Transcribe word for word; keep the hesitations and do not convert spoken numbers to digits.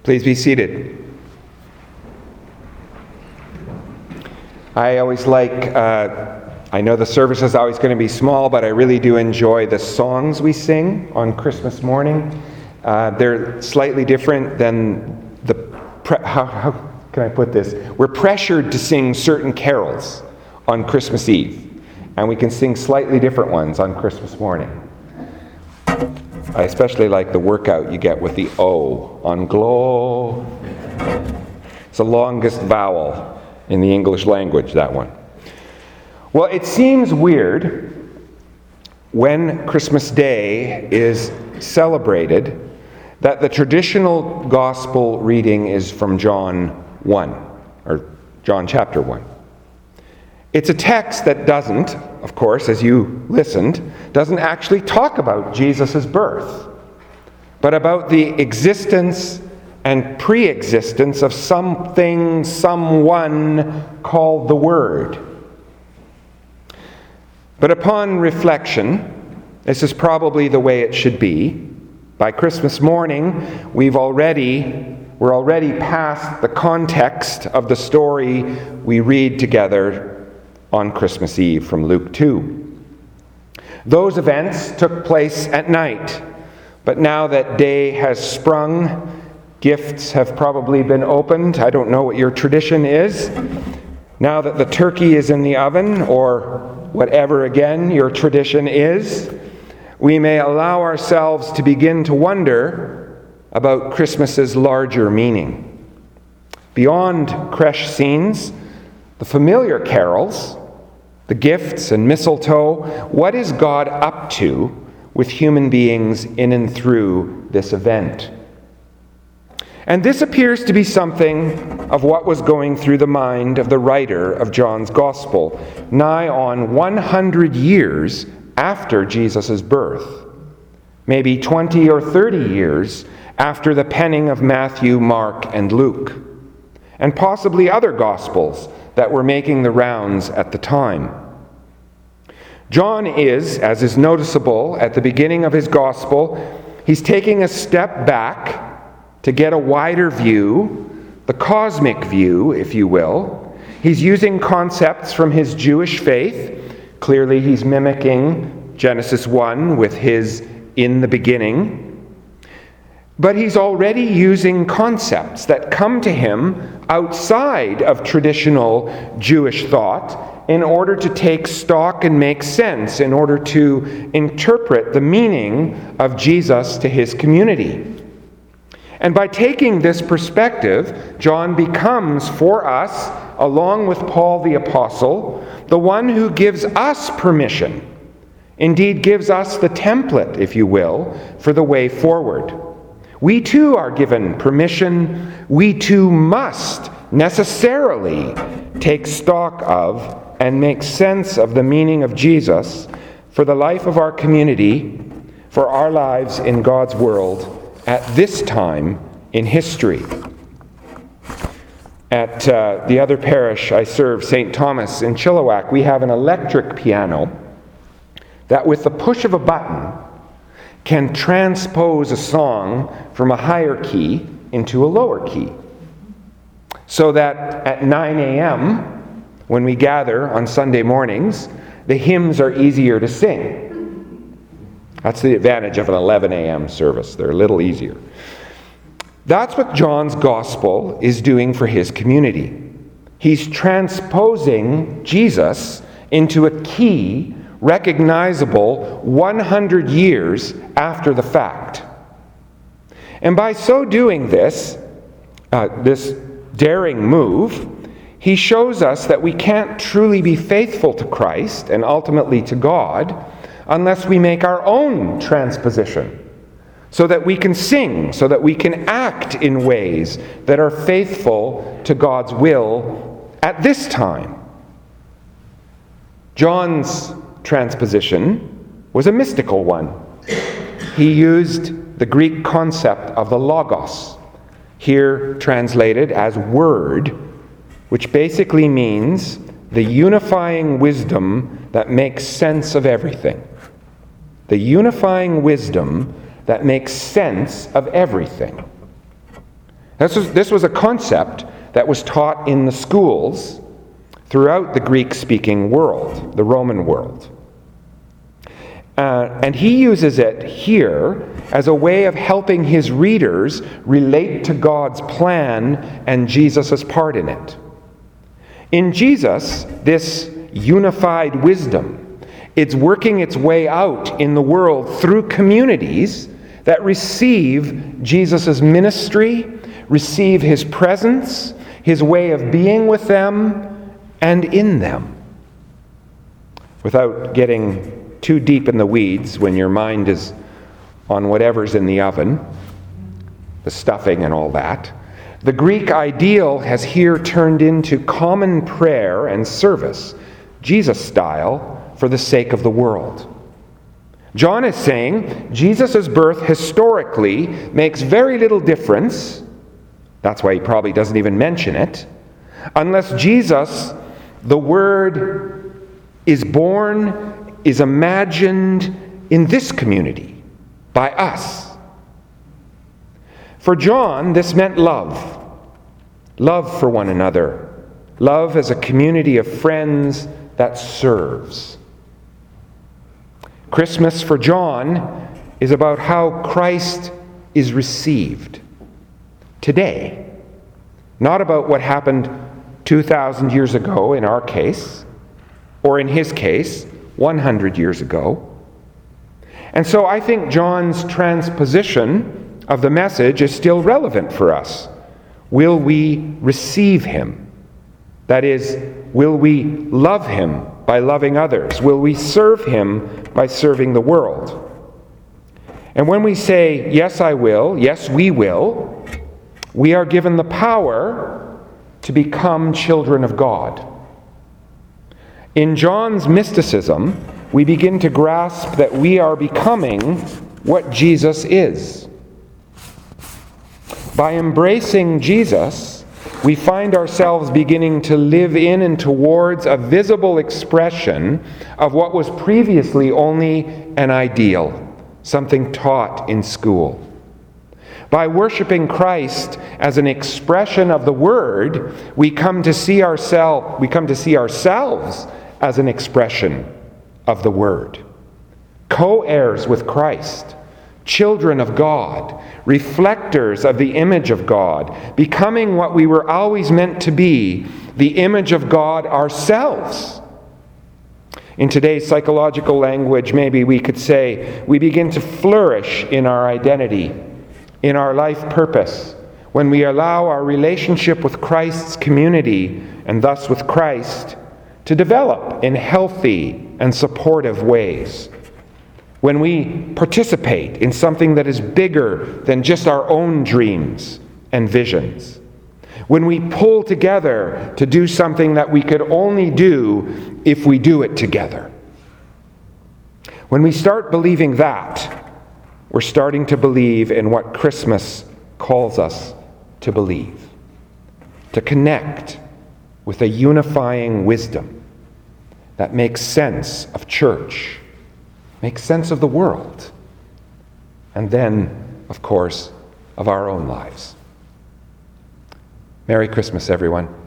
Please be seated. I always like, uh, I know the service is always going to be small, but I really do enjoy the songs we sing on Christmas morning. Uh, they're slightly different than the, pre- how, how can I put this? We're pressured to sing certain carols on Christmas Eve, and we can sing slightly different ones on Christmas morning. I especially like the workout you get with the O on glow. It's the longest vowel in the English language, that one. Well, it seems weird when Christmas Day is celebrated that the traditional gospel reading is from John one, or John chapter one. It's a text that doesn't, of course, as you listened, doesn't actually talk about Jesus' birth, but about the existence and pre-existence of something, someone called the Word. But upon reflection, this is probably the way it should be. By Christmas morning, we've already, we're already past the context of the story we read together on Christmas Eve from Luke two. Those events took place at night, but now that day has sprung, gifts have probably been opened. I don't know what your tradition is. Now that the turkey is in the oven, or whatever again your tradition is, we may allow ourselves to begin to wonder about Christmas's larger meaning. Beyond creche scenes, the familiar carols, the gifts and mistletoe, what is God up to with human beings in and through this event? And this appears to be something of what was going through the mind of the writer of John's Gospel, nigh on one hundred years after Jesus' birth, maybe twenty or thirty years after the penning of Matthew, Mark, and Luke, and possibly other Gospels that were making the rounds at the time. John is, as is noticeable at the beginning of his Gospel, he's taking a step back to get a wider view, the cosmic view, if you will. He's using concepts from his Jewish faith. Clearly, he's mimicking Genesis one with his "in the beginning." But he's already using concepts that come to him outside of traditional Jewish thought in order to take stock and make sense, in order to interpret the meaning of Jesus to his community. And by taking this perspective, John becomes for us, along with Paul the Apostle, the one who gives us permission, indeed gives us the template, if you will, for the way forward. We too are given permission. We too must necessarily take stock of and make sense of the meaning of Jesus for the life of our community, for our lives in God's world at this time in history. At uh, the other parish I serve, Saint Thomas in Chilliwack, we have an electric piano that with the push of a button can transpose a song from a higher key into a lower key. So that at nine a.m., when we gather on Sunday mornings, the hymns are easier to sing. That's the advantage of an eleven a.m. service. They're a little easier. That's what John's Gospel is doing for his community. He's transposing Jesus into a key recognizable one hundred years after the fact. And by so doing this, uh, this daring move, he shows us that we can't truly be faithful to Christ and ultimately to God unless we make our own transposition, so that we can sing, so that we can act in ways that are faithful to God's will at this time. John's transposition was a mystical one. He used the Greek concept of the logos, here translated as word, which basically means the unifying wisdom that makes sense of everything. The unifying wisdom that makes sense of everything. This was, this was a concept that was taught in the schools throughout the Greek-speaking world, the Roman world. Uh, and he uses it here as a way of helping his readers relate to God's plan and Jesus' part in it. In Jesus, this unified wisdom, it's working its way out in the world through communities that receive Jesus' ministry, receive his presence, his way of being with them and in them. Without getting too deep in the weeds when your mind is on whatever's in the oven, the stuffing and all that, the Greek ideal has here turned into common prayer and service, Jesus style, for the sake of the world. John is saying Jesus' birth historically makes very little difference. That's why he probably doesn't even mention it. Unless Jesus, the Word, is born, is imagined in this community, by us. For John, this meant love. Love for one another. Love as a community of friends that serves. Christmas for John is about how Christ is received today. Not about what happened two thousand years ago in our case, or in his case, one hundred years ago. And so I think John's transposition of the message is still relevant for us. Will we receive him? That is, will we love him by loving others? Will we serve him by serving the world? And when we say, yes, I will, yes, we will, we are given the power to become children of God. In John's mysticism, we begin to grasp that we are becoming what Jesus is. By embracing Jesus, we find ourselves beginning to live in and towards a visible expression of what was previously only an ideal, something taught in school. By worshiping Christ as an expression of the Word, we come to see ourselves, we come to see ourselves as an expression of the Word. Co-heirs with Christ, children of God, reflectors of the image of God, becoming what we were always meant to be, the image of God ourselves. In today's psychological language, maybe we could say we begin to flourish in our identity, in our life purpose, when we allow our relationship with Christ's community, and thus with Christ, to develop in healthy and supportive ways. When we participate in something that is bigger than just our own dreams and visions. When we pull together to do something that we could only do if we do it together. When we start believing that, we're starting to believe in what Christmas calls us to believe. To connect with a unifying wisdom that makes sense of church, makes sense of the world, and then, of course, of our own lives. Merry Christmas, everyone.